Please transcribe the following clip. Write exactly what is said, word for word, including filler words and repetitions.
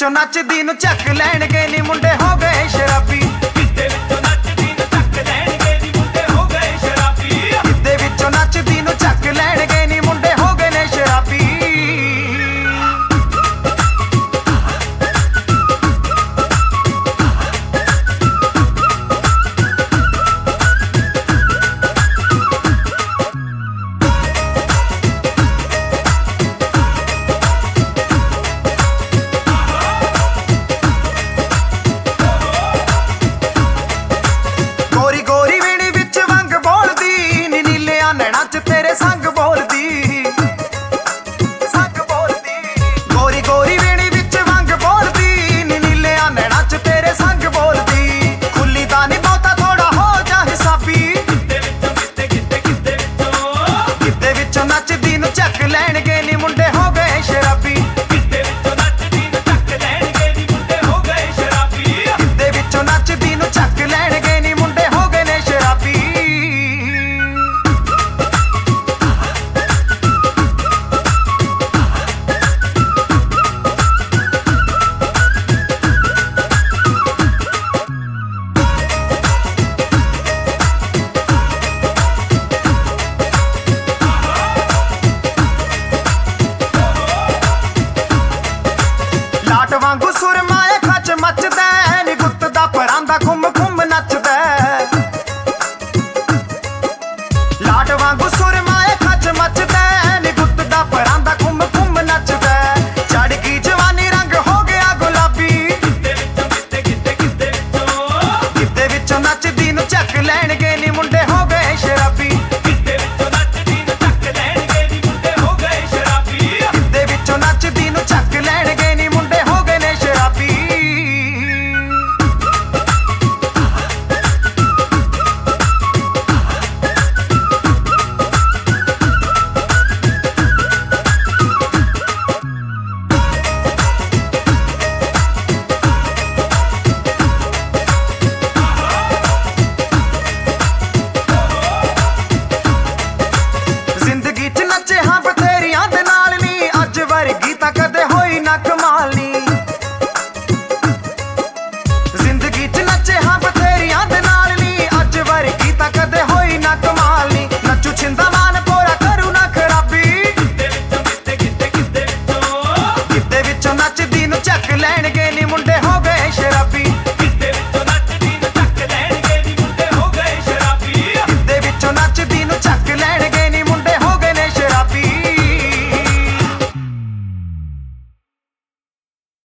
ਵਿੱਚੋਂ ਨੱਚਦੀ ਨੂੰ ਚੱਕ ਲੈਣਗੇ ਨੀ ਮੁੰਡੇ ਹੋ ਗਏ ਸ਼ਰਾਬੀ। ਗਿੱਧੇ ਵਿੱਚੋਂ ਨੱਚਦੀ ਨੂੰ ਚੱਕ ਲੈਣਗੇ ਨੀ ਮੁੰਡੇ ਹੋ ਗਏ ਸ਼ਰਾਬੀ। ਗਿੱਧੇ ਵਿੱਚੋਂ ਨੱਚਦੀ ਨੂੰ ਚੱਕ ਲੈਣਗੇ ਨੀ ਮੁੰਡੇ ਹੋ ਗਏ ਨੇ ਸ਼ਰਾਬੀ। ਗੋਰੀ ਗੋਰੀ ਵੇਣੀ ਵਿੱਚ ਵੰਗ ਬੋਲਦੀ ਨੀ ਨੀਲਿਆਂ ਨੈਣਾਂ ਚ ਤੇਰੇ ਸੰਗ ਬੋਲਦੀ ਸੰਗ ਬੋਲਦੀ। ਗੋਰੀ ਗੋਰੀ ਵੇਣੀ ਵਿੱਚ ਵੰਗ ਬੋਲਦੀ ਨੀ ਨੀਲਿਆਂ ਨੈਣਾਂ ਚ ਤੇਰੇ ਸੰਗ ਬੋਲਦੀ। ਖੁੱਲੀ ਤਾਂ ਨੀ ਬਹੁਤਾ ਥੋੜਾ ਹੋ ਜਾ ਹਿਸਾਬੀ। ਗਿੱਧੇ ਵਿੱਚੋਂ ਗਿੱਧੇ ਗਿੱਧੇ ਗਿੱਧੇ ਵਿੱਚੋਂ ਗਿੱਧੇ ਵਿੱਚੋਂ ਨੱਚਦੀ ਨੂੰ ਚੱਕ ਲੈਣਗੇ ਨੀ ਮੁੰਡੇ ਹੋ ਗਏ ਸ਼ਰਾਬੀ। ਗਿੱਧੇ ਵਿੱਚੋਂ ਨੱਚਦੀ ਨੂੰ ਚੱਕ ਲੈਣਗੇ ਨੀ ਮੁੰਡੇ ਹੋ ਗਏ ਸ਼ਰਾਬੀ। ਗਿੱਧੇ ਵਿੱਚੋਂ ਨੱਚਦੀ ਨੂੰ ਚੱਕ ਲੈਣਗੇ ਨੀ ਮੁੰਡੇ ਹੋ ਗਏ ਨੇ ਸ਼ਰਾਬੀ। ਲਾਟ ਵਾਂਗੂ ਸੁਰਮਾਏ ਖੱਚ ਮੱਚਦਾ ਨੀ ਗੁੱਤ ਦਾ ਪਰਾਂਦਾ ਖੁੰਮ ਖੁੰਮ ਨੱਚਦਾ। ਲਾਟ ਵਾਂਗੂ ਸੁਰਮਾਏ ਖੱਚ ਮੱਚਦਾ ਨੀ ਗੁੱਤ ਦਾ ਪਰਾਂਦਾ ਖੁੰਮ ਖੁੰਮ ਨੱਚਦਾ। ਚੜ ਗਈ ਜਵਾਨੀ ਰੰਗ ਹੋ ਗਿਆ ਗੁਲਾਬੀ। ਗਿੱਧੇ ਵਿੱਚੋਂ ਗਿੱਧੇ ਗਿੱਧੇ ਗਿੱਧੇ ਵਿੱਚੋਂ ਗਿੱਧੇ ਵਿੱਚੋਂ ਨੱਚਦੀ ਨੂੰ ਚੱਕ ਲੈਣਗੇ ਨੀ ਮੁੰਡੇ ਹੋ ਗਏ ਸ਼ਰਾਬੀ। ਗਿੱਧੇ ਵਿੱਚੋਂ ਨੱਚਦੀ ਨੂੰ ਚੱਕ ਲੈਣਗੇ ਨੀ ਮੁੰਡੇ ਹੋ ਗਏ ਸ਼ਰਾਬੀ। ਗਿੱਧੇ ਵਿੱਚੋਂ ਨੱਚਦੀ ਨੂੰ ਚੱਕ ਲੈਣਗੇ ਨੀ ਮੁੰਡੇ ਹੋ ਗਏ ਨੇ ਸ਼ਰਾਬੀ। ਜ਼ਿੰਦਗੀ ਚ ਨੱਚੇ ਹਾਂ ਬਥੇਰੀਆਂ ਦੇ ਨਾਲ ਨੀ ਅੱਜ ਵਰਗੀ ਤਾਂ ਕਦੇ ਹੋਈ ਨਾ ਕਮਾਲ ਨੀ। ਜ਼ਿੰਦਗੀ ਚ ਨੱਚੇ ਹਾਂ ਬਥੇਰੀਆਂ ਦੇ ਨਾਲ ਨੀ ਅੱਜ ਵਰਗੀ ਤਾਂ ਕਦੇ ਹੋਈ ਨਾ ਕਮਾਲ ਨੀ। ਨੱਚੂ ਛਿੰਦਾ ਮਾਨ ਪੋਰਾ ਕਰੂ ਨਾ ਖਰਾਬੀ। ਗਿੱਧੇ ਵਿੱਚੋਂ ਗਿੱਧੇ ਗਿੱਧੇ ਗਿੱਧੇ ਵਿੱਚੋਂ ਗਿੱਧੇ ਵਿੱਚੋਂ ਨੱਚਦੀ ਨੂੰ ਚੱਕ ਲੈਣਗੇ ਨੀ ਮੁੰਡੇ ਹੋ ਗਏ ਸ਼ਰਾਬੀ।